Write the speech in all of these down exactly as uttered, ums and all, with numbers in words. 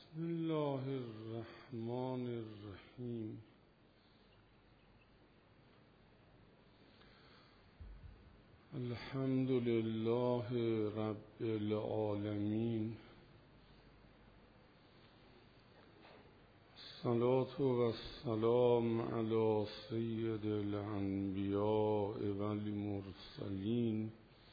بسم الله الرحمن الرحیم. الحمد لله رب العالمین. الصلاة والسلام علی سید الانبیاء والمرسلین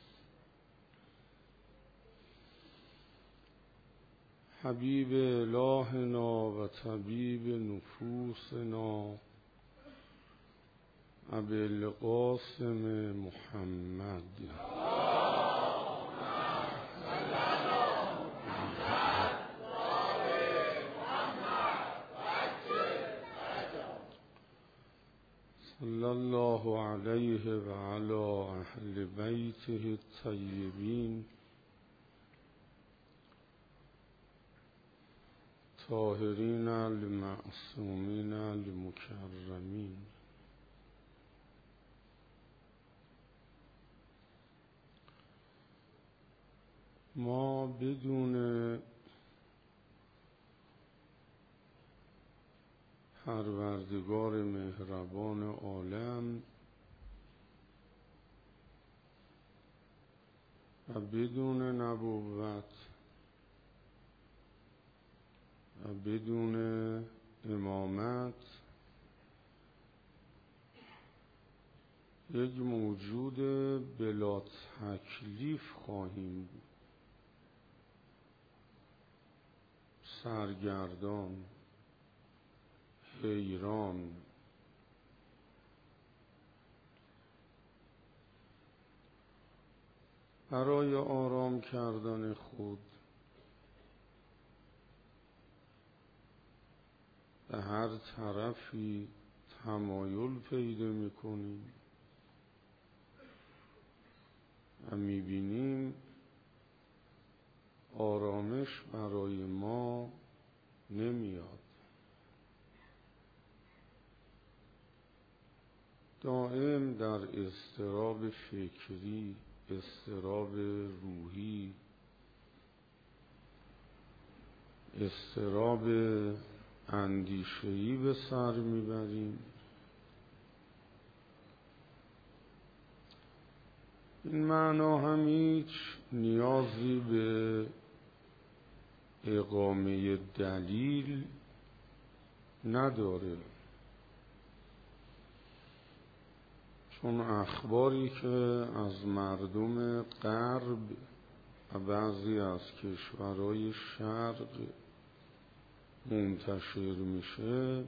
حبیب الهنا و طبیب نفوسنا ابی القاسم محمد. صلی الله علیه و علی اهل بیته الطیبین طاهرین المعصومین المکرمین. ما بدون پروردگار مهربان عالم و بدون نبوت و بدون امامت یک موجود بلا تکلیف خواهیم بود، سرگردان، حیران، برای آرام کردن خود به هر طرفی تمایل پیدا میکنیم و میبینیم آرامش برای ما نمیاد. دائم در اضطراب فکری، اضطراب روحی، اضطراب اندیشه‌ای به سر میبریم. این معنا هم هیچ نیازی به اقامه دلیل نداره، چون اخباری که از مردم غرب و بعضی از کشورهای شرق منتشر میشه،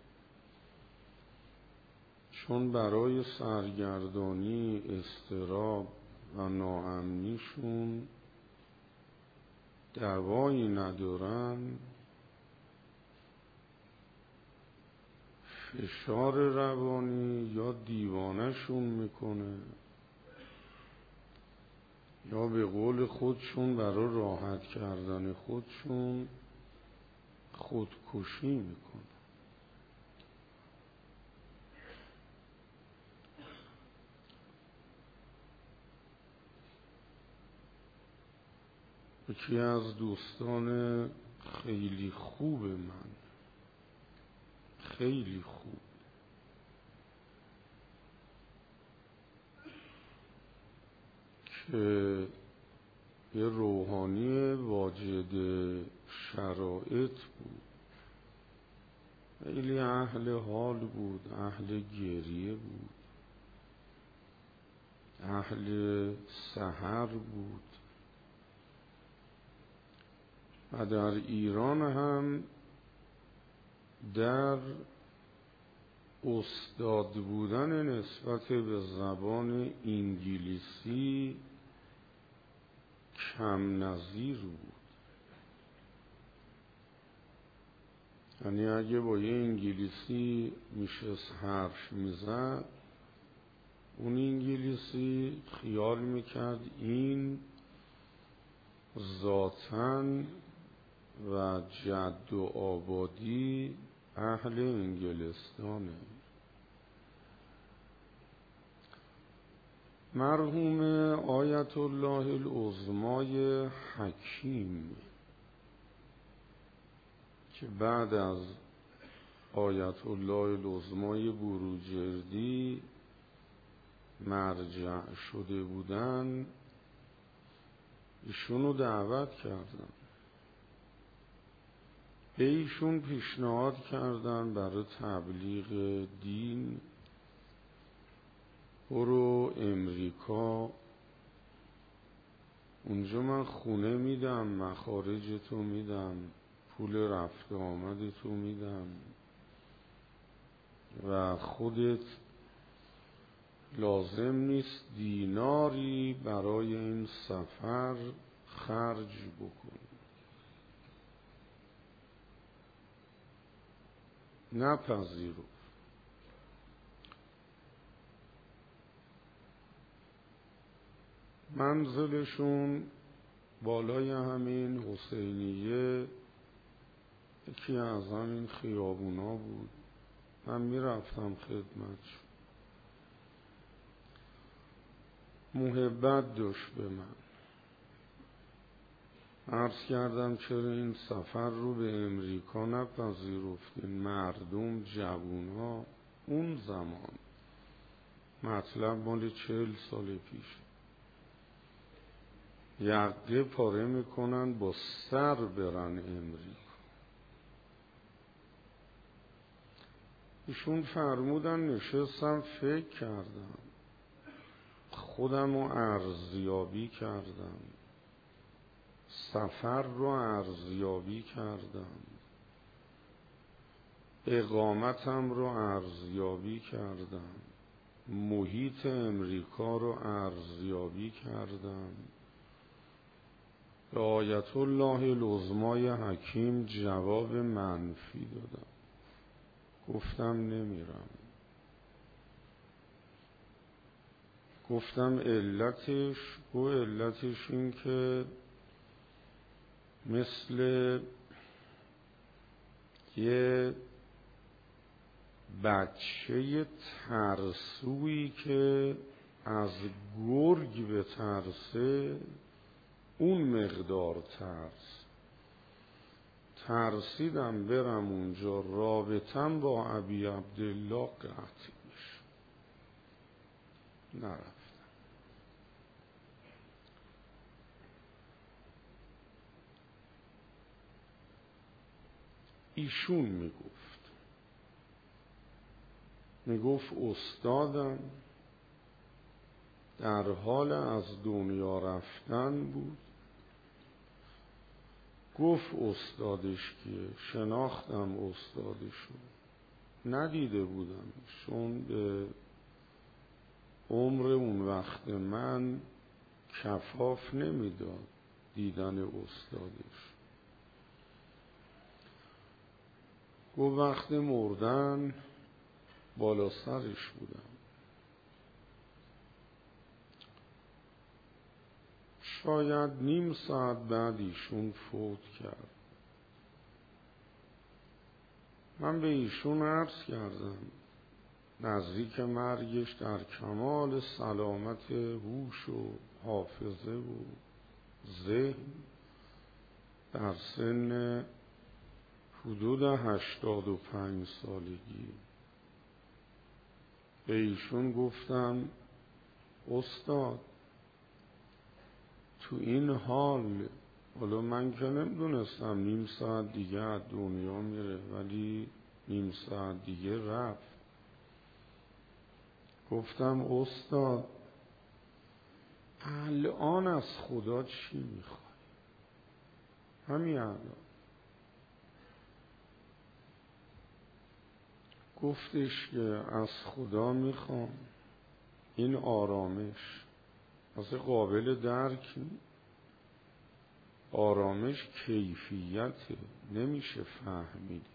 چون برای سرگردانی، اضطراب و ناامنیشون دوایی ندارن، فشار روانی یا دیوانه‌شون میکنه یا به قول خودشون برای راحت کردن خودشون خودکشی میکنه. یکی از دوستان خیلی خوب من، خیلی خوب، که یه روحانی واجد شرایط بود، خیلی اهل حال بود، اهل گریه بود، اهل سحر بود و در ایران هم در استاد بودن نسبت به زبان انگلیسی کم نظیر بود. یعنی اگه با یه انگلیسی میشه حرف میزد، اون انگلیسی خیال میکرد این ذاتاً و جد و آبادی اهل انگلستانه. مرحوم آیت الله العظمای حکیم که بعد از آیت الله العظمای بروجردی مرجع شده بودن، ایشونو دعوت کردن، به ایشون پیشنهاد کردن برای تبلیغ دین برو امریکا، اونجا من خونه میدم، مخارج تو میدم، پول رفت و آمد تو میدم و خودت لازم نیست دیناری برای این سفر خرج بکنی. نپذیرفت. منزلشون بالای همین حسینیه، یکی از همین خیابونا بود. من میرفتم خدمتش. محبت داشت به من. عرض کردم چرا این سفر رو به امریکا نپذیرفتین؟ مردم جوونا اون زمان، مطلب مال چهل سال پیش، یقه پاره میکنن با سر برن امریکا. ایشون فرمودن، نشستم فکر کردم، خودم رو ارزیابی کردم، سفر رو ارزیابی کردم، اقامتم رو ارزیابی کردم، محیط امریکا رو ارزیابی کردم. به آیت الله العظمای حکیم جواب منفی دادم. گفتم نمیرم. گفتم علتش و علتش این که مثل یه بچه ترسویی که از گرگ به ترسه، اون مقدار ترس. ترسیدم برم اونجا رابطم با ابی عبدالله قطع میشه. نرفتم. ایشون میگفت میگفت استادم در حال از دنیا رفتن بود. گفت استادش کیه؟ شناختم استادشو، ندیده بودم چون به عمر اون وقت من کفاف نمیداد دیدن استادش. گفت وقت مردن بالا سرش بودم. شاید نیم ساعت بعد ایشون فوت کرد. من به ایشون عرض کردم نزدیک مرگش در کمال سلامت هوش و حافظه و ذهن، در سن حدود هشتاد و پنج سالگی، به ایشون گفتم استاد تو این حال، حالا من که نمیدونستم نیم ساعت دیگه از دنیا میره، ولی نیم ساعت دیگه رفت. گفتم استاد الان از خدا چی میخوای؟ همین الان. گفتش که از خدا میخوام این آرامش، اصلا قابل درک نی. آرامش کیفیته، نمیشه فهمیدش.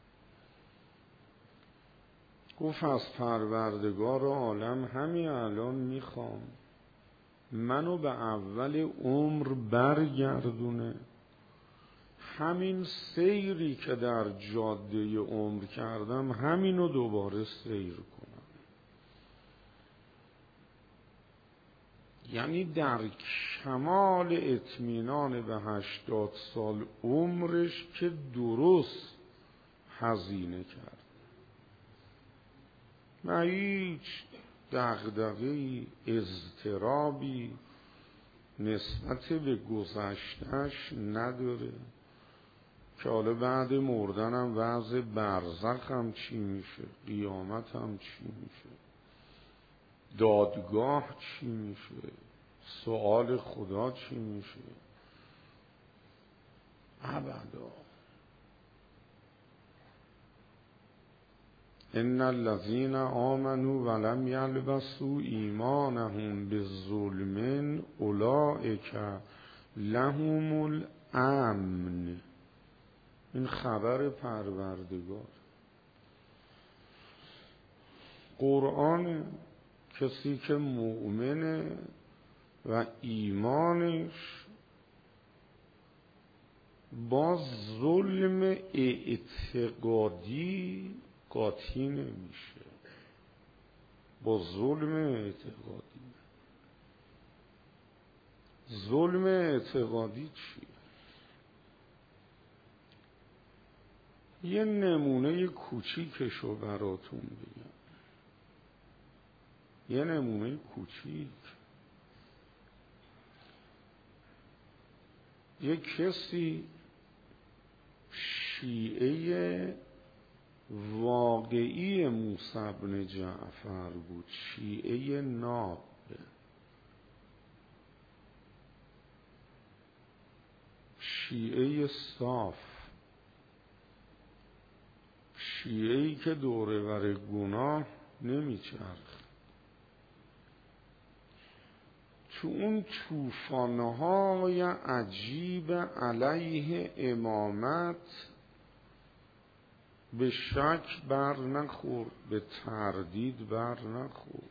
گفت از پروردگار عالم همین الان میخوام منو به اول عمر برگردونه، همین سیری که در جاده عمر کردم همینو دوباره سیر کنم. یعنی در کمال اطمینان به هشتاد سال عمرش که درست هزینه کرد، نه هیچ دغدغه‌ای اضطرابی نسبت به گذشته‌اش نداره که حالا بعد مردنم وضع برزخ هم چی میشه، قیامت هم چی میشه، دادگاه چی میشه، سؤال خدا چی میشه. ابدا. ان الذين آمنوا ولم يلبسوا ایمانهم بالظلم اولئک لهم الامن. این خبر پروردگار. قرآن کسی که مؤمنه و ایمانش با ظلم اعتقادی قاطی نمیشه. با ظلم اعتقادی. ظلم اعتقادی چی؟ یه نمونه کوچیکشو براتون بگم. یه نمونه کوچیک. یه کسی شیعه واقعی موسی بن جعفر بود، شیعه ناب، شیعه صاف، شیعه‌ای که دوره ور گناه نمیچرخ. تو اون طوفان‌های عجیب علیه امامت به شک بر نخورد، به تردید بر نخورد،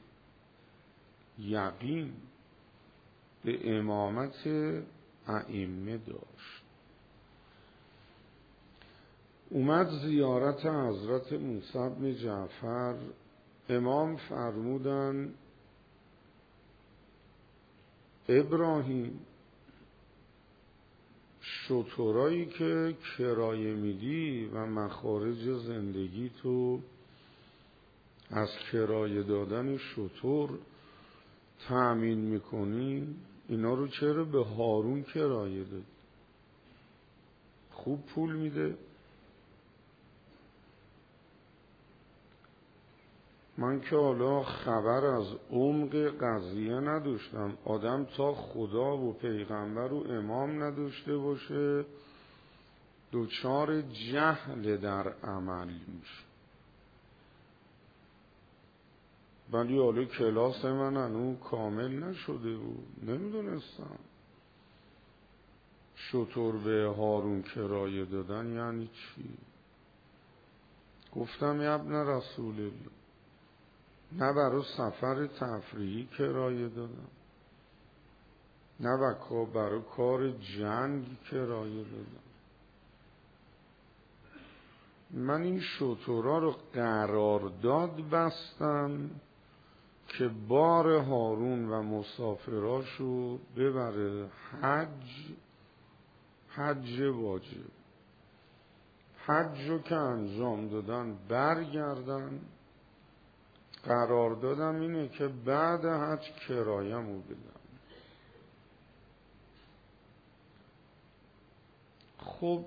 یقین به امامت ائمه داشت. اومد زیارت حضرت موسی بن جعفر. امام فرمودن ابراهیم، شترایی که کرایه میدی و مخارج زندگی تو از کرایه دادن شتر تأمین میکنی، اینا رو چرا به هارون کرایه دادی؟ خوب پول میده. من که حالا خبر از عمق قضیه نداشتم. آدم تا خدا و پیغمبر و امام نداشته باشه دچار جهل در عمل میشه. ولی حالا کلاس من هنوز کامل نشده بود، نمیدونستم شطور به هارون کرایه دادن یعنی چی. گفتم یا ابن رسول الله، نه برای سفر تفریحی کرایه دادم، نه برای کار جنگ کرایه دادم. من این شترها رو قرارداد بستم که بار هارون و مسافراشو ببره حج، حج واجب، حج رو که انجام دادن برگردن. قرار دادم اینه که بعد حج کرایه‌مو بدم. خب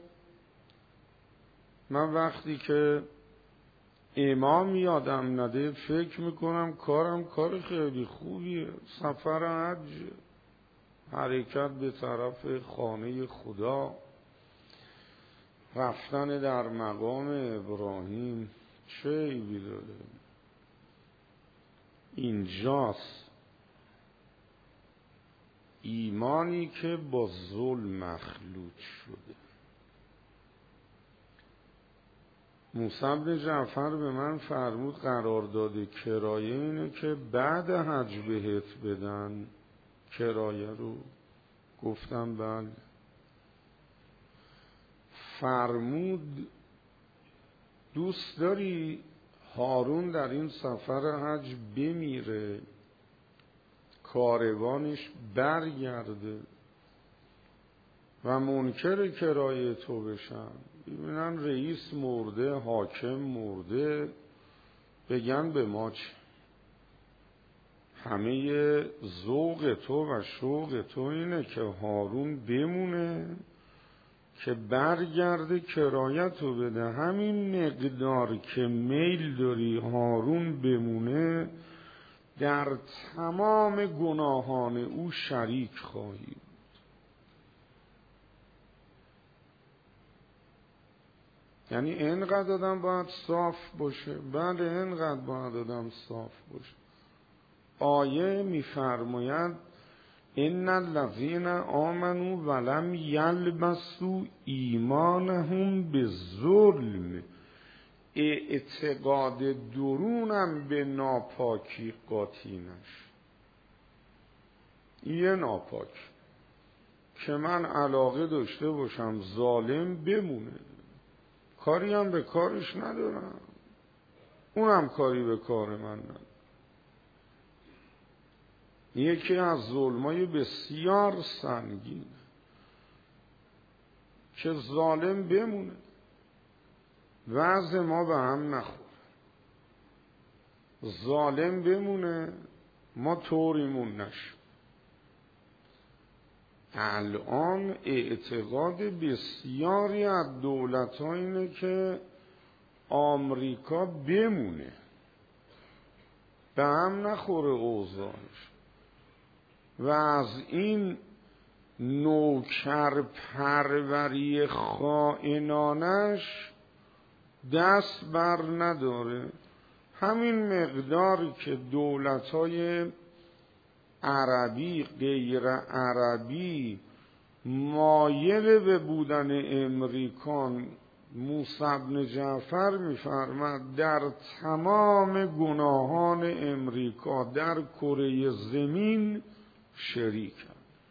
من وقتی که امام یادم نده فکر میکنم کارم کار خیلی خوبیه، سفر حج، حرکت به طرف خانه خدا، رفتن در مقام ابراهیم، چه عیبی داره؟ اینجاست ایمانی که با ظلم مخلوط شده. موسی بن جعفر به من فرمود قرارداد کرایه اینه که بعد حج بهت بدن کرایه رو. گفتم بله. فرمود دوست داری هارون در این سفر حج بمیره، کاروانش برگرده و منکر کرایه تو بشن، ببینن رئیس مرده، حاکم مرده، بگن به ما چه؟ همه ذوق تو و شوق تو اینه که هارون بمونه که برگرده کرایت رو بده. همین مقدار که میل داری هارون بمونه، در تمام گناهان او شریک خواهی. یعنی اینقدر آدم باید صاف باشه. بله اینقدر باید آدم صاف باشه. آیه میفرماید ان الذین آمنوا ولم یلبسوا ایمانهم بظلم، اعتقاد درونم به ناپاکی قاطی نشه. یه ناپاک که من علاقه داشته باشم ظالم بمونه، کاری هم به کارش ندارم، اونم کاری به کار من ندارم. یکی از ظلمای بسیار سنگین که ظالم بمونه، وضع ما به هم نخوره، ظالم بمونه، ما طوریمون نشه. الان اعتقاد بسیاری از دولت‌ها اینه که آمریکا بمونه، به هم نخوره اوضاعش، و از این نوکر پروری خائنانش دست بر نداره. همین مقداری که دولت‌های عربی غیر عربی مایل به بودن امریکان، موسی بن جعفر می‌فرماد در تمام گناهان امریکا در کره زمین شریکن.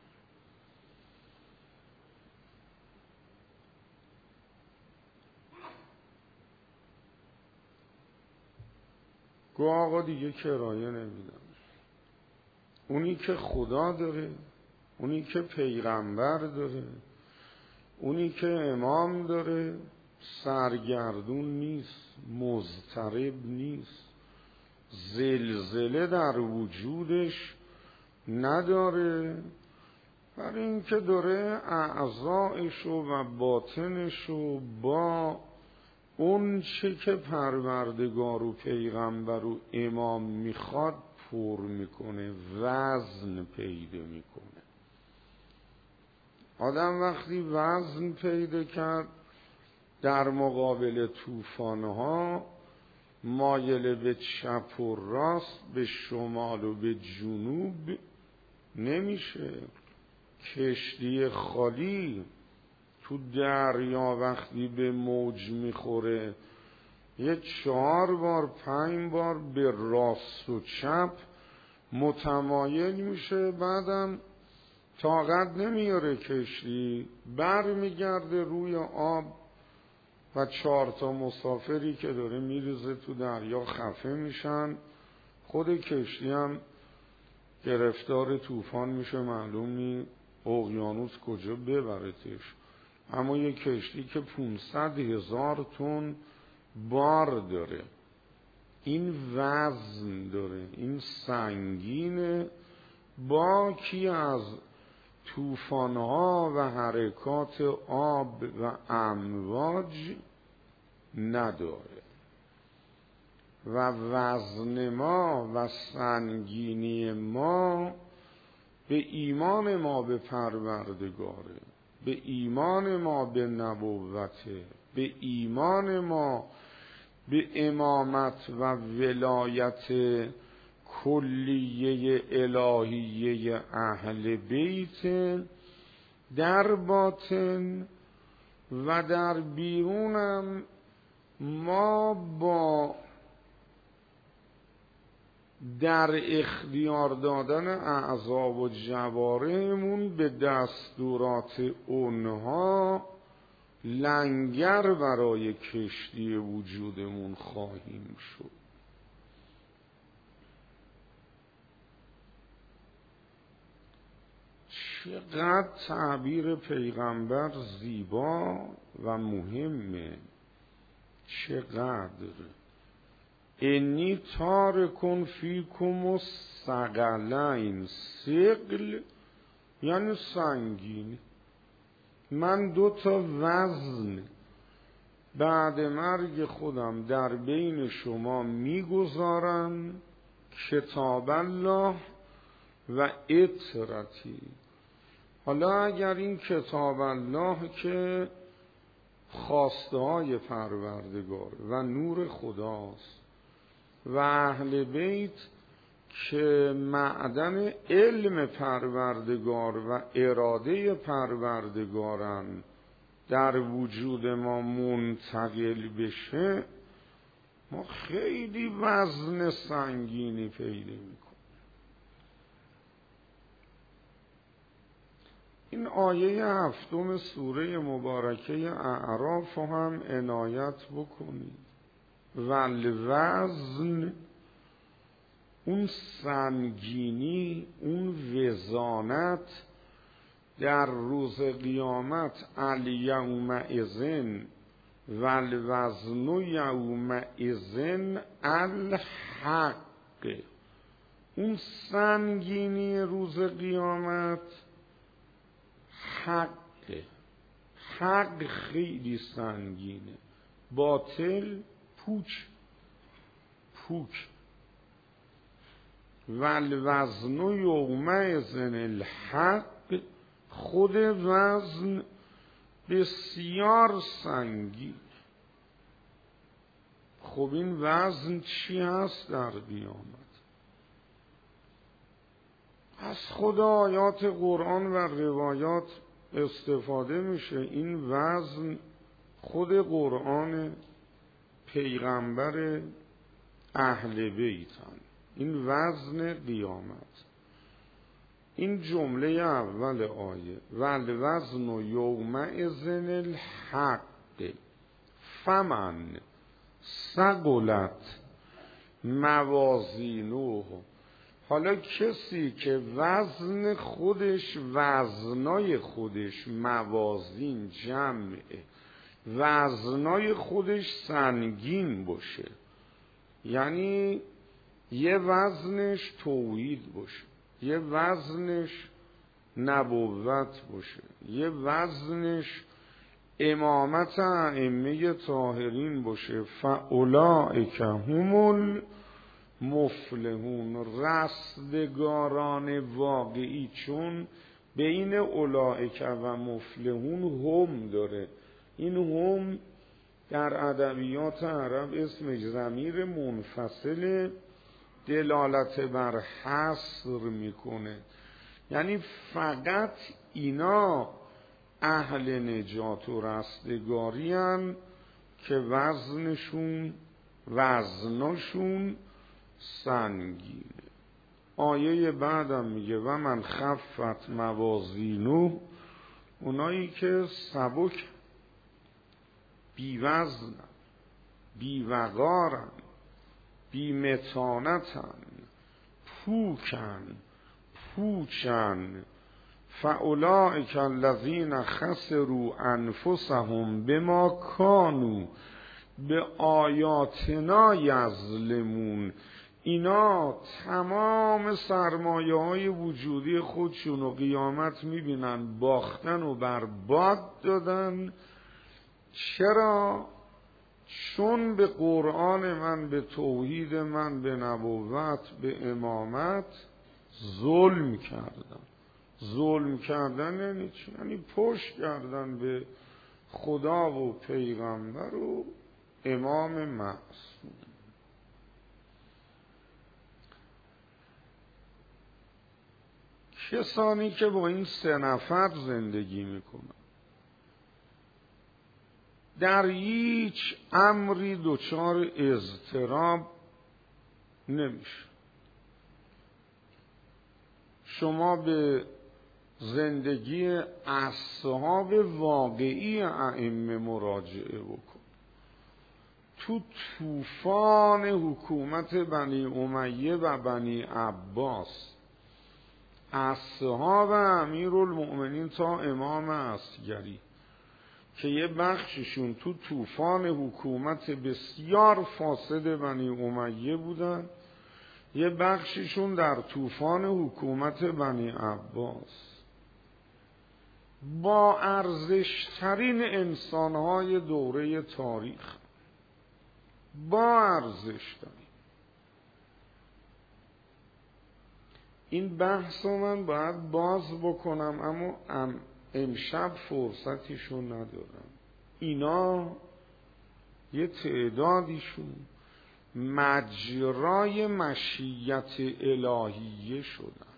گو آقا دیگه کرایه نمیدم. اونی که خدا داره، اونی که پیغمبر داره، اونی که امام داره، سرگردون نیست، مضطرب نیست، زلزله در وجودش نداره، برای اینکه داره اعضایشو و باطنشو با اون چه که پروردگار و پیغمبر و امام میخواد پر میکنه، وزن پیدا میکنه. آدم وقتی وزن پیدا کرد در مقابل طوفانها، مایل به چپ و راست، به شمال و به جنوب نمیشه. کشتی خالی تو دریا وقتی به موج میخوره، یه چهار بار پنج بار به راست و چپ متمایل میشه، بعدم طاقت نمیاره کشتی، بر میگرده روی آب و چهار تا مسافری که داره میریزه تو دریا خفه میشن. خود کشتی هم گرفتار طوفان میشه، معلوم نی اقیانوس کجا ببرتش. اما یک کشتی که پونصد هزار تن بار داره، این وزن داره، این سنگینه، باکی از طوفان‌ها و حرکات آب و امواج نداره. و وزن ما و سنگینی ما به ایمان ما به پروردگاره، به ایمان ما به نبوته، به ایمان ما به امامت و ولایت کلیه الهیه اهل بیت در باطن و در بیرونم. ما با در اختیار دادن اعضا و جوارحمون به دستورات اونها لنگر برای کشتی وجودمون خواهیم شد. چقدر تعبیر پیغمبر زیبا و مهمه. چقدر انی تارکن فیکم الثقلین، ثقل یعنی سنگین، من دو تا وزن بعد مرگ خودم در بین شما میگذارم، کتاب الله و اطرتی. حالا اگر این کتاب الله که خواسته های پروردگار و نور خداست و اهل بیت که معدن علم پروردگار و اراده پروردگارن در وجود ما منتقل بشه، ما خیلی وزن سنگینی پیدا میکنیم. این آیه هفتم سوره مبارکه اعراف هم عنایت بکنید. والوزن، اون سنگینی، اون وزانت در روز قیامت، الیومئذ والوزن یومئذ الحق، اون سنگینی روز قیامت حق، حق خیلی سنگینه، باطل پوچ پوک. والوزن یومئذ الحق، خود وزن بسیار سنگین. خب این وزن چی هست در قیامت؟ از خود آیات قرآن و روایات استفاده میشه. این وزن خود قرآن، پیغمبر، اهل بیتن. این وزن قیامت. این جمله اول آیه والوزن یومئذ الحق فمن ثقلت موازینه. حالا کسی که وزن خودش، وزنای خودش، موازین جمعه، وزنای خودش سنگین باشه، یعنی یه وزنش توحید باشه، یه وزنش نبوت باشه، یه وزنش امامت ائمه طاهرین باشه، فاولئک هم المفلحون، رستگاران واقعی. چون بین اولئک و مفلحون هم داره. این هم در ادبیات عرب اسم ضمیر منفصل دلالت بر حصر میکنه، یعنی فقط اینا اهل نجات و رستگاری هن که وزنشون، وزنشون سنگینه. آیه بعدم میگه و من خفت موازینه، اونایی که سبک، بی وزن، بی وقارن، بی متانتن، پوکن پوچن، فاولئک الذین خسروا انفسهم بما کانوا به آیاتنا یظلمون. اینا تمام سرمایه های وجودی خودشون و قیامت میبینن باختن و برباد دادن. چرا؟ چون به قرآن من، به توحید من، به نبوت، به امامت ظلم کردن. ظلم کردن یعنی چی؟ یعنی پشت کردن به خدا و پیغمبر و امام معصوم. کسانی که با این سه نفر زندگی میکنن در هیچ امری دچار اضطراب نمیشه. شما به زندگی اصحاب واقعی ائمه مراجعه بکن. تو طوفان حکومت بنی امیه و بنی عباس اصحاب امیرالمؤمنین تا امام عسکری که یه بخششون تو طوفان حکومت بسیار فاسد بنی امیه بودن، یه بخششون در طوفان حکومت بنی عباس، با ارزشترین انسانهای دوره تاریخ، با ارزشترین. این بحث رو من باید باز بکنم اما امشب فرصتیشون ندارم. اینا یه تعدادیشون مجرای مشیت الهیه شدن.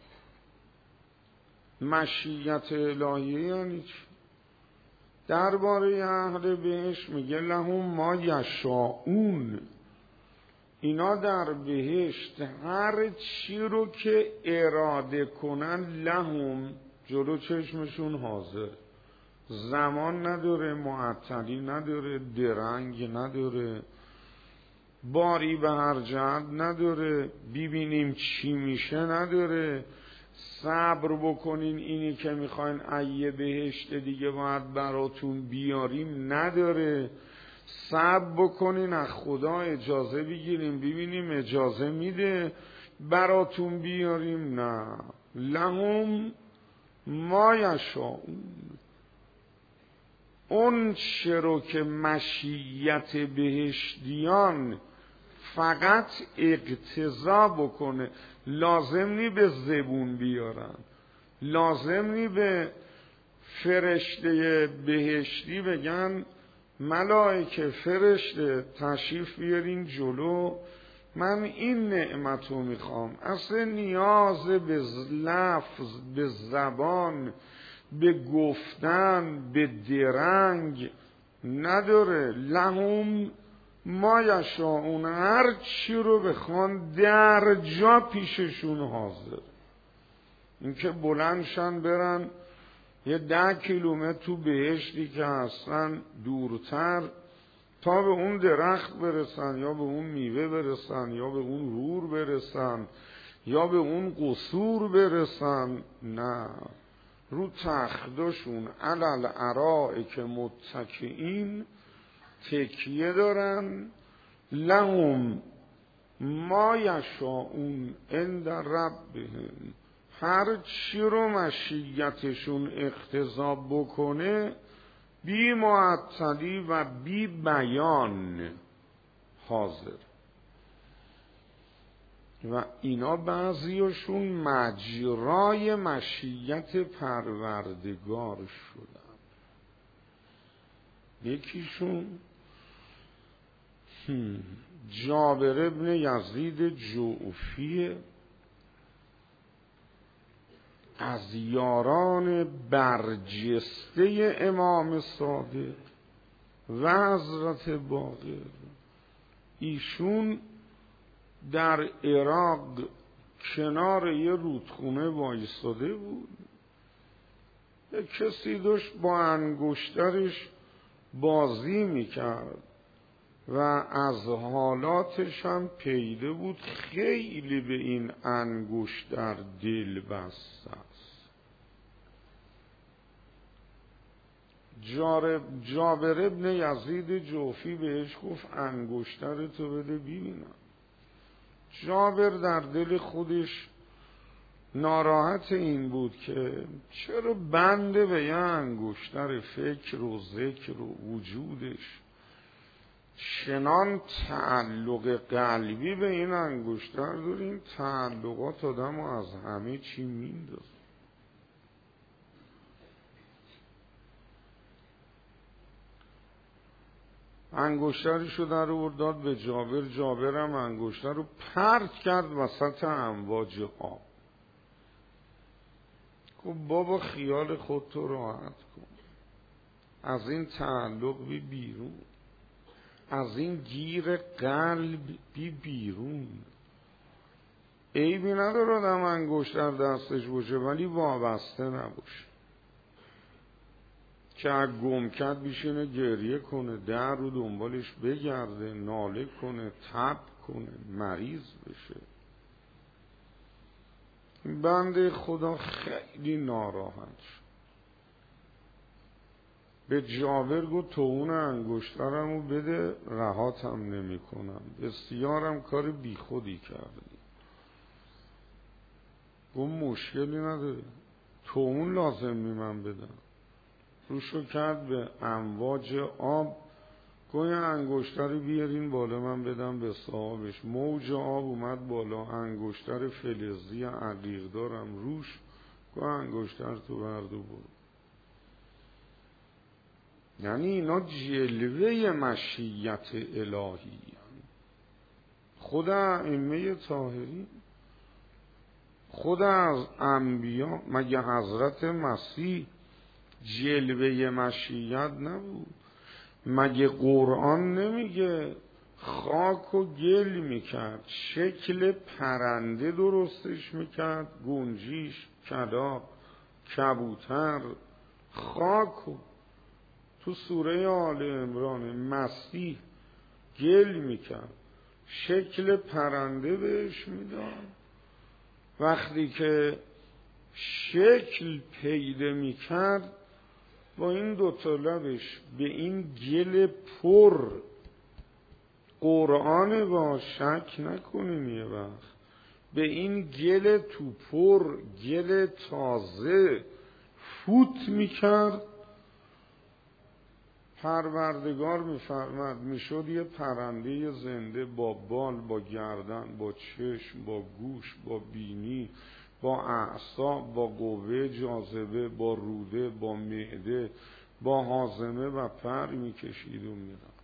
مشیت الهیه یعنی چی؟ درباره اهل بهشت میگه لهم ما یشاءون، اینا در بهشت هر چی رو که اراده کنن لهم جلو چشمشون حاضر، زمان نداره، معطلی نداره، درنگ نداره، باری به هر جهت نداره، ببینیم چی میشه نداره، صبر بکنین اینی که میخواین ایه بهشت دیگه باید براتون بیاریم نداره، صبر بکنین از خدا اجازه بگیریم ببینیم اجازه میده براتون بیاریم، نه، لهم ما یشاءون. اون چرا که مشیت بهشتیان فقط اقتضا بکنه، لازم نی به زبون بیارن، لازم نی به فرشته بهشتی بگن ملائکه فرشته تشریف بیارین جلو من این نعمتو میخوام. اصلا نیاز به لفظ، به زبان، به گفتن، به درنگ نداره. لهم ما یشاءون، هر چی رو بخوان در جا پیششون حاضر. اینکه بلندشن برن یه ده کیلومتر تو بهشتی که هستن دورتر تا به اون درخت برسن یا به اون میوه برسن یا به اون حور برسن یا به اون قصور برسن، نه، رو تختشون علل ارائک متکئین تکیه دارن. لهم ما یشاءون عند ربهم، هر چی رو مشیتشون اقتضا بکنه بی معطلی و بی بیان حاضر. و اینا بعضیشون مجرای مشیت پروردگار شدن. یکیشون جابر ابن یزید جعفی، از یاران برجسته امام صادق و حضرت باقر. ایشون در عراق کنار یه رودخونه وایساده بود، یه کسی داشت با انگشترش بازی میکرد و از حالاتش هم پیدا بود خیلی به این انگشتر دل بسته است. جابر ابن یزید جعفی بهش گفت انگشتر تو بده ببینم. جابر در دل خودش ناراحت این بود که چرا بنده به یه انگشتر فکر و ذکر و وجودش چنان تعلق قلبی به این انگشتر داریم، تعلقات آدم رو از همه چی میندازه. انگشترشو در آورد داد به جابر، جابرم انگشتر رو پرت کرد وسط امواج آب. گفت بابا خیال خودتو راحت کن، از این تعلق بی بیرون، از این گیر قلب بی بیرون. عیبی نداره آدم انگشتر دستش باشه ولی وابسته نباشه که گم کرد بیشینه گریه کنه، در رو دنبالش بگرده، ناله کنه، تب کنه، مریض بشه. بنده خدا خیلی ناراحت شد. به جابر گفت تو اون انگشترمو بده رهاتم نمی کنم، بسیارم کار بی خودی کردی. گفت مشکلی نداره، تو اون لازمی من بدم. روشو کرد به امواج آب، گوی انگشتر بیارین بالا من بدم به صاحبش. موج آب اومد بالا، انگشتر فلزی عقیق دارم روش، گوی انگشتر تو بردو برو. یعنی اینا جلوه مشیت الهی هن. خود ائمه طاهرین، خود از انبیا، مگه حضرت مسیح جلوه مشیت نبود؟ مگه قرآن نمیگه خاک و گل میکرد، شکل پرنده درستش میکرد، گنجیش، کلاغ، کبوتر، خاک و تو سوره آل عمران مسیح گل میکرد، شکل پرنده بهش میداد. وقتی که شکل پیدا میکرد با این دوتا لبش به این گل پر، قرآن با شک نکنین یه وقت، به این گل تو پر، گل تازه فوت میکرد. پروردگار میفرمد میشد یه پرنده زنده با بال، با گردن، با چشم، با گوش، با بینی، با اعصاب، با قوه جاذبه، با روده، با معده، با هاضمه و پر میکشید و میرفت.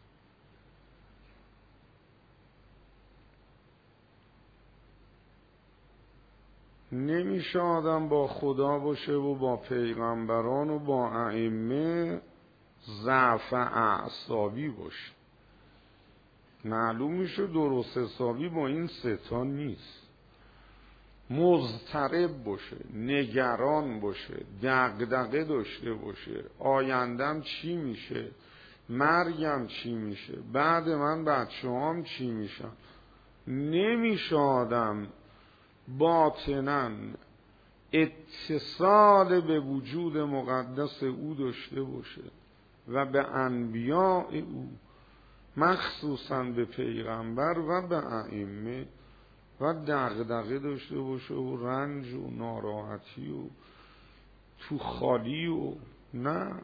نمیشه آدم با خدا باشه و با پیغمبران و با ائمه ضعف اعصابی باشه. معلوم میشه درست حسابی با این ستا نیست. مضطرب باشه، نگران باشه، دغدغه داشته باشه، آیندم چی میشه، مرگم چی میشه، بعد من بچه هم چی میشن. نمیشه آدم باطناً اتصال به وجود مقدس او داشته باشه و به انبیاء او، مخصوصاً به پیغمبر و به ائمه، و دغدغه داشته باشه و رنج و ناراحتی و تو خالی و نه.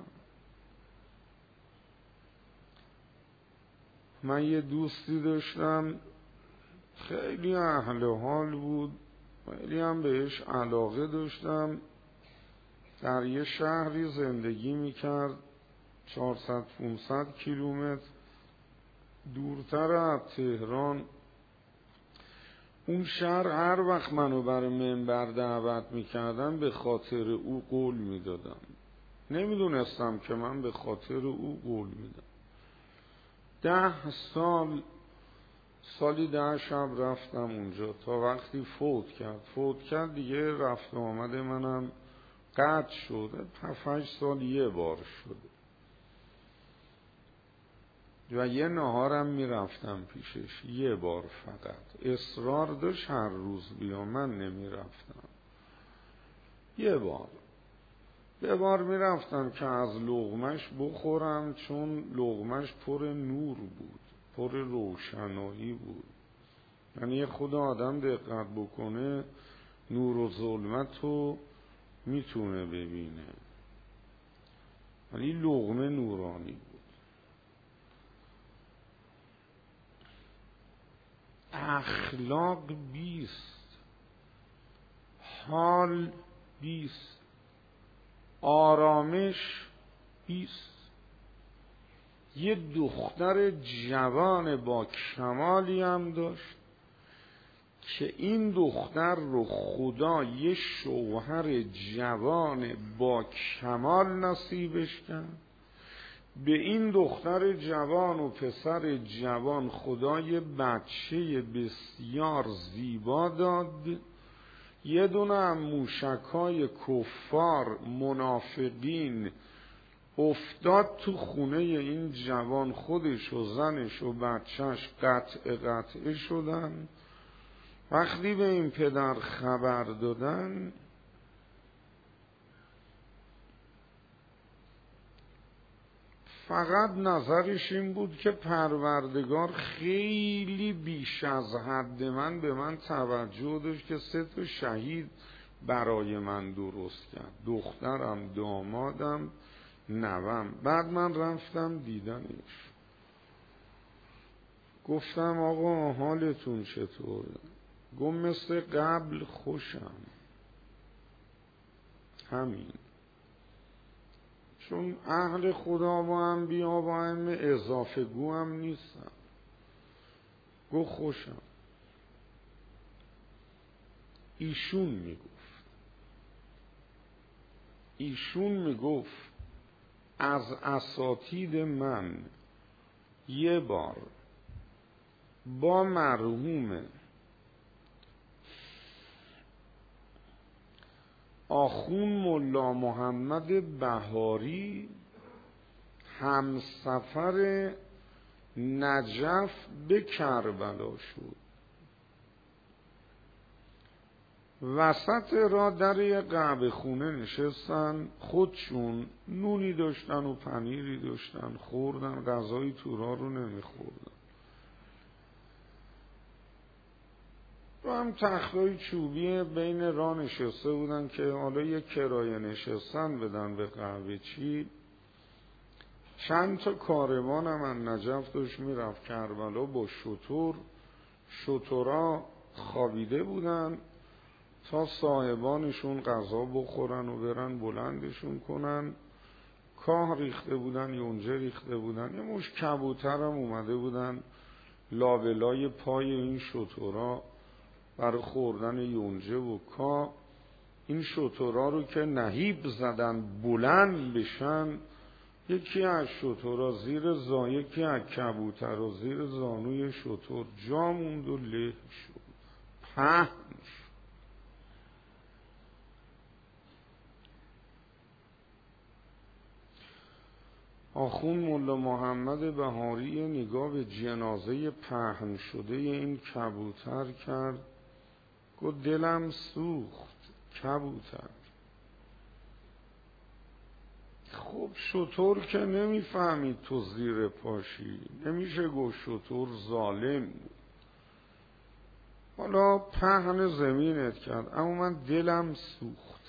من یه دوستی داشتم خیلی اهل حال بود، خیلی هم بهش علاقه داشتم. در یه شهری زندگی میکرد چهارصد پانصد کیلومتر دورتر از تهران. اون شهر هر وقت منو برای منبر دعوت میکردن به خاطر او قول میدادم. نمیدونستم که من به خاطر او قول میدم. ده سال سالی ده شب رفتم اونجا تا وقتی فوت کرد. فوت کرد دیگه رفت آمد منم قطع شده. هفت سال یه بار شده و یه نهارم میرفتم پیشش یه بار فقط. اصرار داشت هر روز بیا، من نمیرفتم. یه بار یه بار میرفتم که از لقمش بخورم، چون لقمش پر نور بود، پر روشنایی بود. یعنی خود آدم دقت بکنه نور و ظلمت رو میتونه ببینه. ولی لقمه نورانی بود. اخلاق بیست، حال بیست، آرامش بیست. یه دختر جوان با کمالی هم داشت که این دختر رو خدا یه شوهر جوان با کمال نصیبش کرد. به این دختر جوان و پسر جوان خدا یه بچه بسیار زیبا داد. یه دونه هم موشکای کفار منافقین افتاد تو خونه این جوان، خودش و زنش و بچهش قطع قطعه شدن. وقتی به این پدر خبر دادن فقط نظرش این بود که پروردگار خیلی بیش از حد من به من توجه داشت که سه تا شهید برای من درست کرد، دخترم، دامادم، نوام. بعد من رفتم دیدنش، گفتم آقا حالتون چطوره؟ گفت مثل قبل خوشم. همین. چون اهل خدا با انبیا با ائمه اضافه گو هم نیستم. گفت خوشم. ایشون میگفت ایشون میگفت از اساتید من یه بار با مرحوم آخون ملا محمد بهاری همسفر نجف به کربلا شد. وسط را در یه قهوه خونه نشستن، خودشون نونی داشتن و پنیری داشتن، خوردن، غذای تورا رو نمیخوردن. و هم تختای چوبی بین راه نشسته بودن که حالا یه کرایه نشستن بدن به قهوه چی. چند تا کاروان هم از نجف داشت میرفت کربلا با شتر. شترها خوابیده بودن تا صاحبانشون غذا بخورن و برن بلندشون کنن. کاه ریخته بودن، یونجه ریخته بودن. یه مش کبوتر هم اومده بودن لابلای پای این شترها برای خوردن یونجه و کاه. این شترها رو که نهیب زدن بلند بشن، یکی از شترها زیر زانو، یکی از کبوترها زیر زانوی شتر جا موند و له شد، پهن شد. آخون ملا محمد بهاری نگاه به جنازه پهن شده این کبوتر کرد، گفت دلم سوخت کبوتر. خب شتر که نمیفهمید تو زیر پاشی، نمیشه گفت شتر ظالم بود. حالا پهن زمینت کرد، اما من دلم سوخت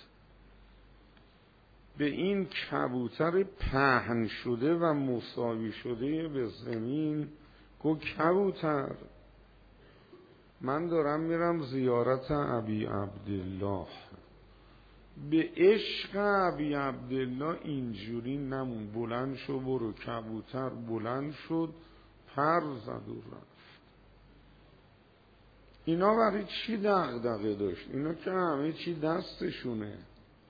به این کبوتر پهن شده و مساوی شده به زمین. گفت کبوتر من دارم میرم زیارت ابی عبدالله، به عشق ابی عبدالله اینجوری نمون، بلند شو برو. کبوتر بلند شد، پر زد و رفت. اینا برای چی دغدغه داشت؟ اینا که همه چی دستشونه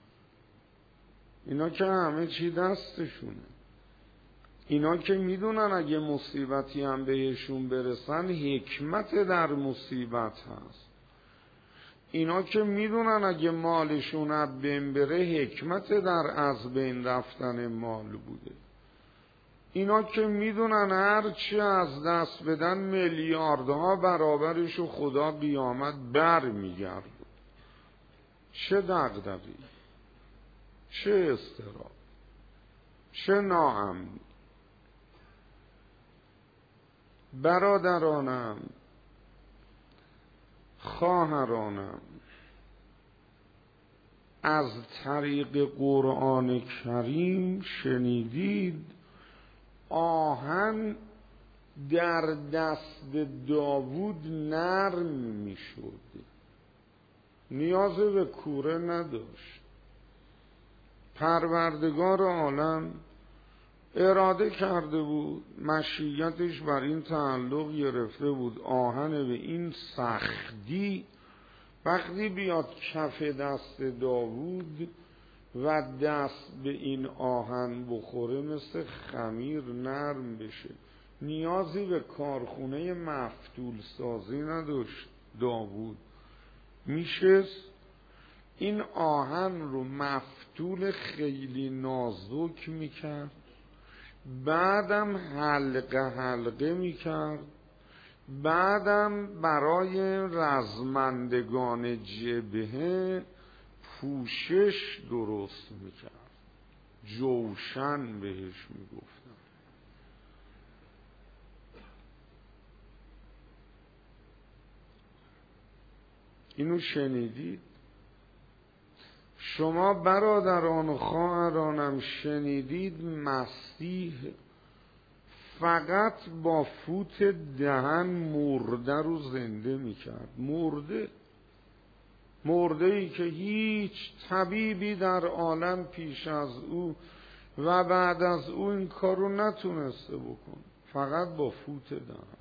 اینا که همه چی دستشونه اینا که میدونن اگه مصیبتی هم بهشون برسن حکمت در مصیبت هست. اینا که میدونن اگه مالشون از بین بره حکمت در از بین رفتن مال بوده. اینا که میدونن هر چی از دست بدن میلیاردها برابرشو خدا قیامت بر میگرد. چه دغدغه‌ای، چه اضطراب، چه ناامنی. برادرانم، خواهرانم، از طریق قرآن کریم شنیدید آهن در دست داوود نرم می شد، نیاز به کوره نداشت. پروردگار عالم اراده کرده بود، مشیتش بر این تعلق گرفته بود آهن به این سختی وقتی بیاد کف دست داوود و دست به این آهن بخوره مثل خمیر نرم بشه. نیازی به کارخونه مفتول سازی نداشت داوود. میشست این آهن رو مفتول خیلی نازک میکرد، بعدم حلقه حلقه میکرد بعدم برای رزمندگان جبهه پوشش درست میکرد، جوشن بهش میگفتن. اینو شنیدید؟ شما برادران و خواهرانم شنیدید مسیح فقط با فوت دهن مرده رو زنده میکرد؟ مرده مرده ای که هیچ طبیبی در عالم پیش از او و بعد از او این کارو نتونسته بکن، فقط با فوت دهن.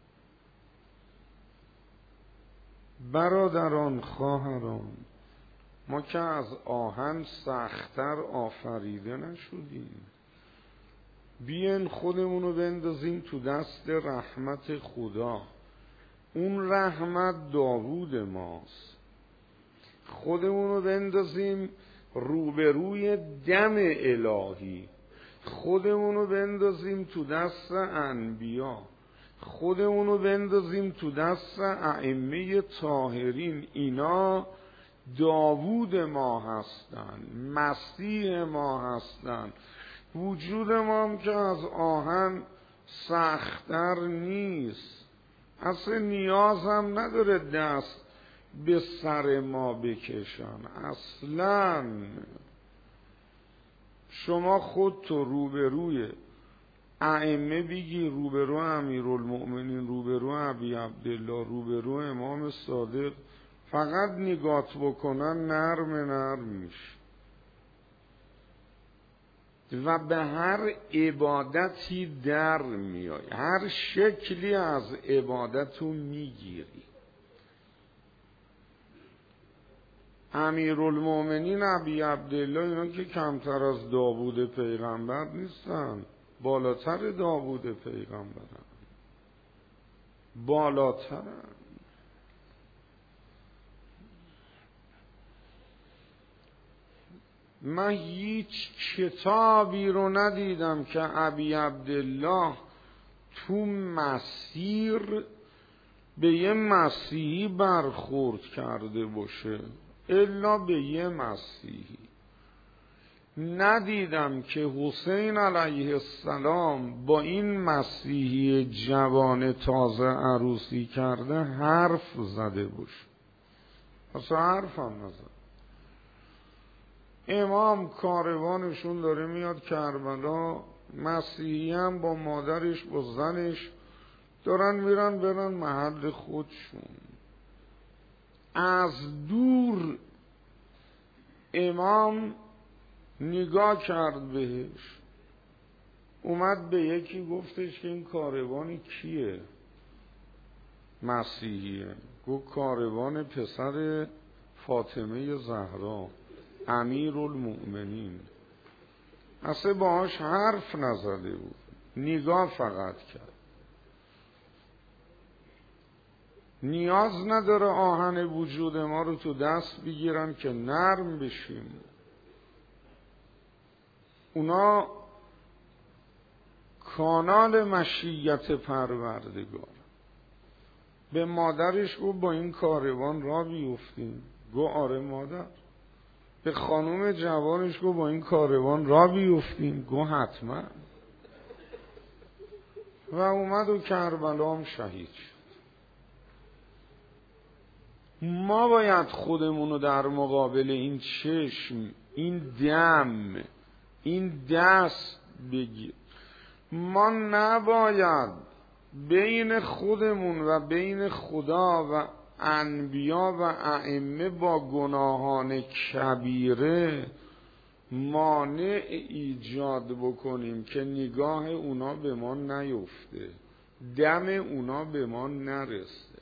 برادران خواهران، ما که از آهن سخت‌تر آفریده نشدیم. بیاین خودمونو بندازیم تو دست رحمت خدا. اون رحمت داوود ماست. خودمونو بندازیم روبروی دم الهی. خودمونو بندازیم تو دست انبیا. خودمونو بندازیم تو دست ائمه طاهرین. اینا داوود ما هستن، مسیح ما هستن. وجود ما هم که از آهن سخت‌تر نیست. اصلا نیاز هم نداره دست به سر ما بکشن. اصلا شما خود تو روبروی ائمه بگی، روبرو امیرالمؤمنین، روبرو ابی عبدالله، روبرو امام صادق، فقط نگات بکنن نرم نرم میشه و به هر عبادتی در میای، هر شکلی از عبادتو میگیری. امیرالمؤمنین ابی عبدالله اینا که کمتر از داوود پیغمبر نیستن، بالاتر داوود پیغمبرن، بالاترن. من هیچ کتابی رو ندیدم که ابی عبدالله تو مسیر به یه مسیحی برخورد کرده باشه، الا به یه مسیحی. ندیدم که حسین علیه السلام با این مسیحی جوان تازه عروسی کرده حرف زده باشه. اصلا حرف هم نزد. امام کاروانشون داره میاد کربلا، مسیحی هم با مادرش با زنش دارن میرن برن محل خودشون. از دور امام نگاه کرد بهش، اومد به یکی گفتش که این کاروان کیه؟ مسیحیه. گفت کاروان پسر فاطمه زهرا، امیرالمؤمنین. اصلا باهاش حرف نزده بود، نگاه فقط کرد. نیاز نداره آهن وجود ما رو تو دست بگیرن که نرم بشیم. اونا کانال مشیت پروردگار. به مادرش گفت با این کاروان را بیفتیم. گفت آره مادر. به خانوم جوانش گفت با این کاروان را بیفتیم. گفت حتما. و اومد و کربلا هم شهید شد. ما باید خودمونو در مقابل این چشم، این دم، این دست بگیر. ما نباید بین خودمون و بین خدا و انبیا و ائمه با گناهان کبیره مانع ایجاد بکنیم که نگاه اونا به ما نیفته، دم اونا به ما نرسه.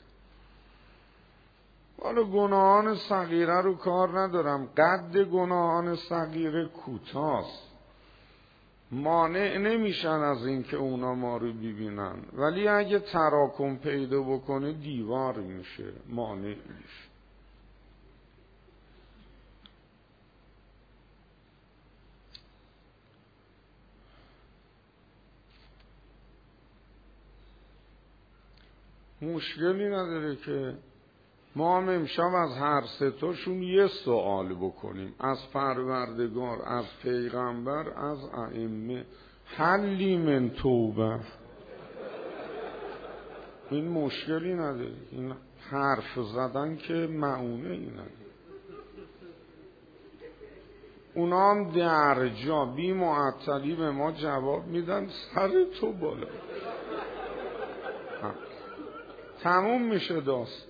حالا گناهان صغیره رو کار ندارم، قد گناهان صغیره کوتاست، مانع نمیشن از این که اونا ما رو ببینن، ولی اگه تراکم پیدا بکنه دیوار میشه، مانع میشه. مشکلی نداره که ما هم امشب از هر ستاشون یه سوال بکنیم، از پروردگار، از پیغمبر، از ائمه. حلی من توبه. این مشکلی نداره، این حرف زدن که معونه ای نداره. اونا هم در جا بی معطلی به ما جواب میدن سر تو بالا. تموم میشه داست.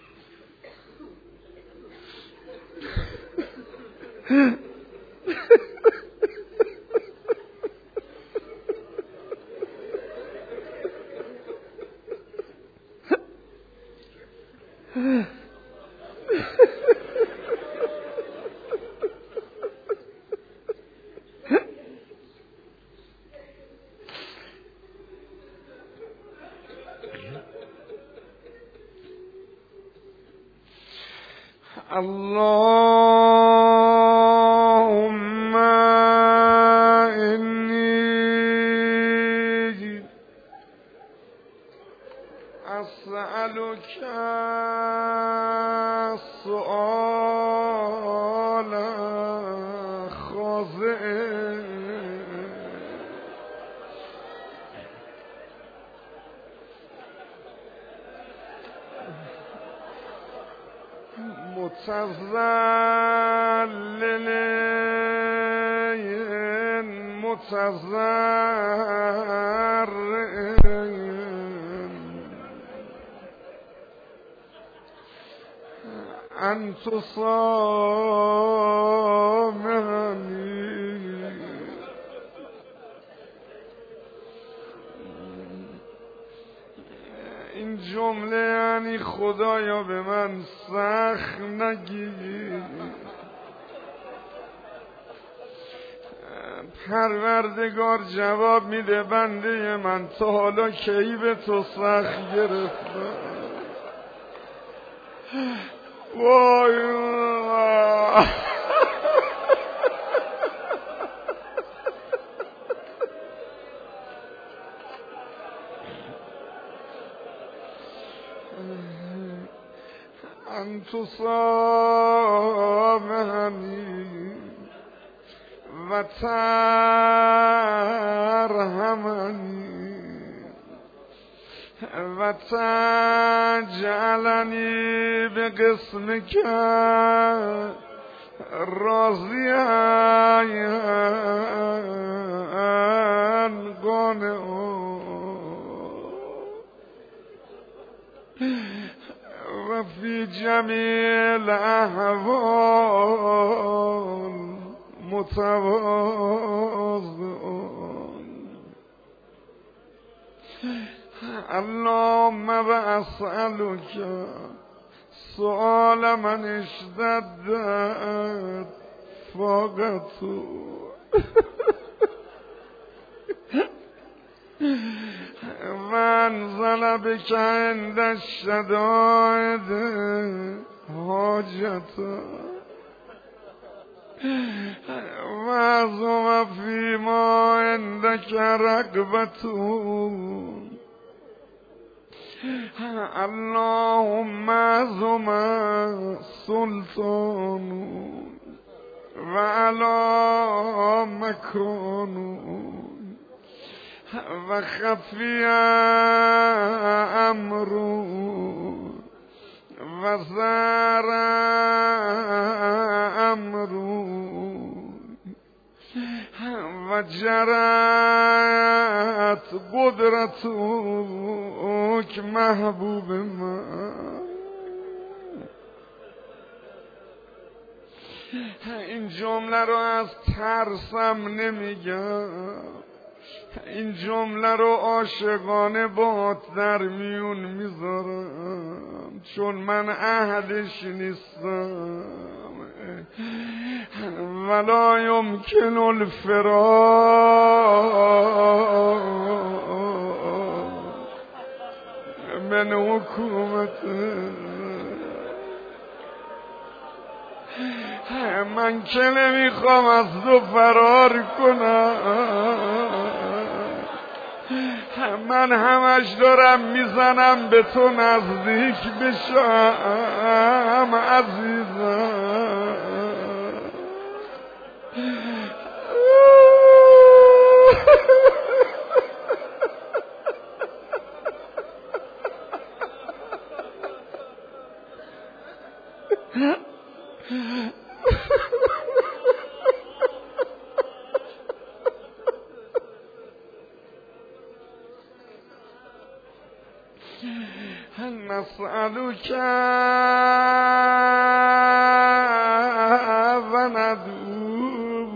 اللهم إني أسألك سؤال خاضع متذلل متضرع أن تصامحني. این جمله یعنی خدایا به من سخت نگیر، پروردگار جواب میده بنده من تا حالا کی به تو سخت گرفتم؟ وای أن تصامحني وترحمني وتجعلني بقسمك راضيا قانعا وفي جميع الأحوال متواضعون. اللهم وأسألك سؤال من اشتدت فاقته وانزل بك عند الشدائد حاجته وعظم فيما عندك رغبته. اللهم عظم سلطان وعلى مكان وخفي أمر وزار أمر وجرت قدرتك محبوب من. این جمله رو از ترسم نمیگم، این جمله رو عاشقانه باهات در میون میذارم، چون من اهلش نیستم. ولا يمكن الفرار من حکومت. من که نمیخوام از تو فرار کنم، من همش دارم میزنم به تو نزدیک بشم عزیزم. نسألك وندعو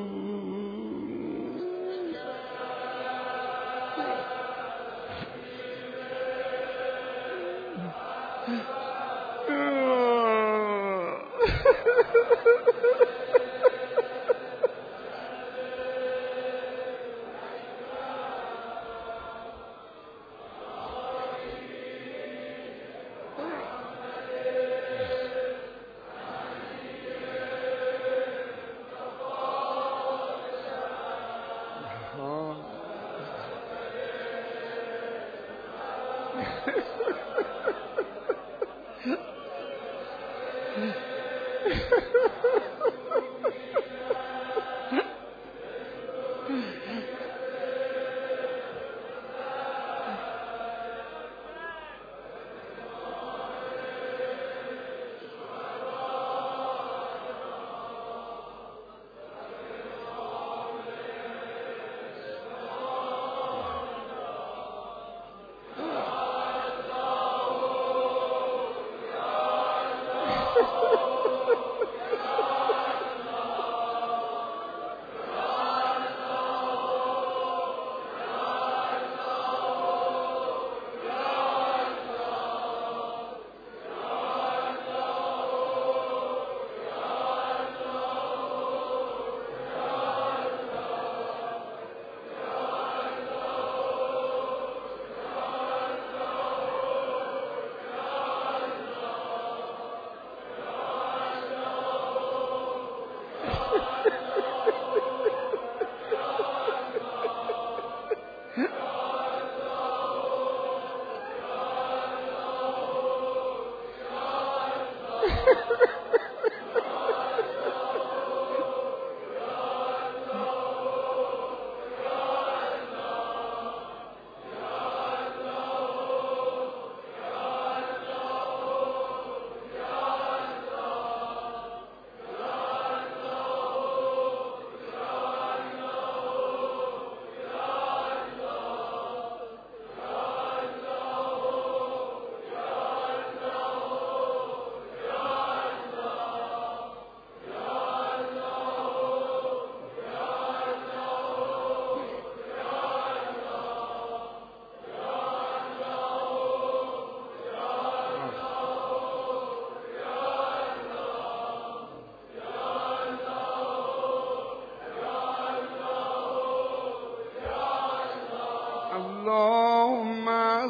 اللهم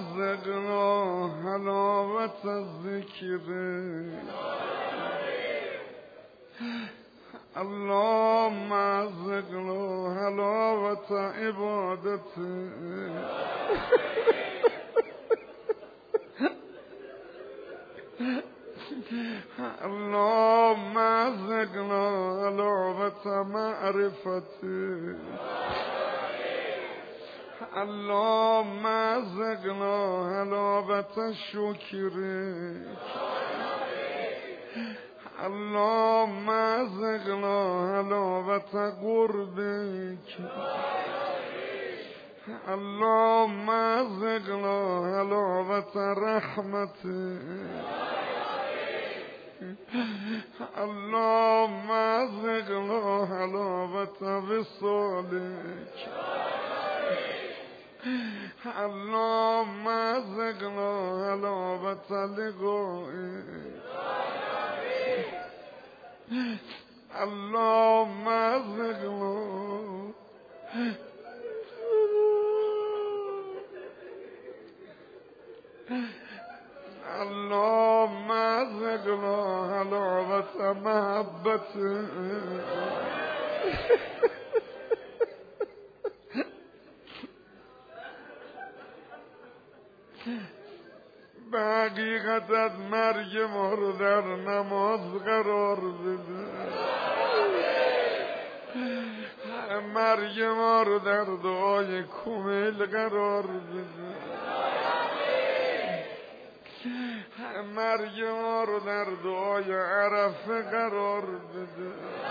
ازقنا حلاوة الذكر اللهم ازقنا حلاوة عبادته اللهم ازقنا حلاوة معرفته اللهم ازقنا حلاوة شکرک اللهم ازقنا حلاوة قربک اللهم ازقنا حلاوة رحمتك اللهم ازقنا حلاوة وصالك اللهم ازقنا حلاوة لقائك اللهم ازقنا اللهم ازقنا حلاوة محبتك به حقیقت مرگ ما رو در نماز قرار بده، مرگ ما رو در دعای کمیل قرار بده، مرگ ما رو در دعای عرفه قرار بده،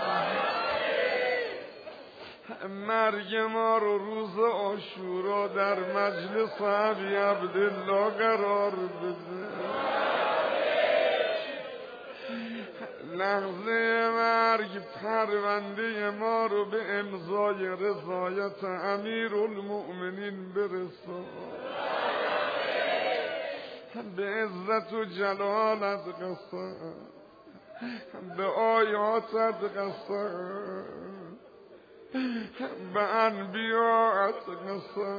مرگ ما رو روز عاشورا در مجلس ابی عبدالله قرار بده، لحظه مرگ پرونده ما رو به امضای رضایت امیرالمؤمنین برسان، به عزت و جلالت قسم، به آیاتت قسم، به انبیاءت قسم،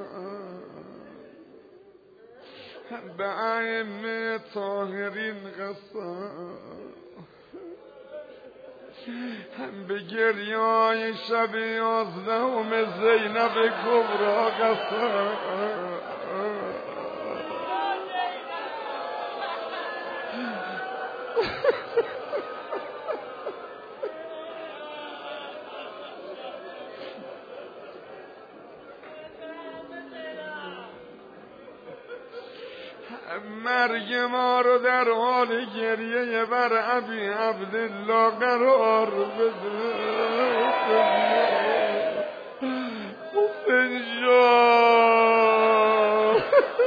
به ائمه طاهرین قسم، به گریه‌های شب یازدهم زینب کبری قسم، مرگ ما رو در حال گریه بر ابی عبدالله قرار بده، حسین جان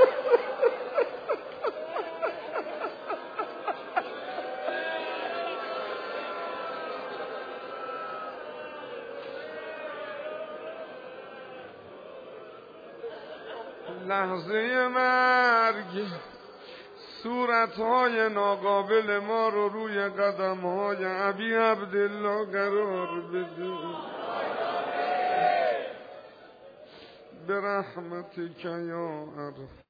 لحظه مرگ صورتهای ناقابل ما رو روی قدمهای ابی عبدالله قرار بده، برحمتک یا ارحم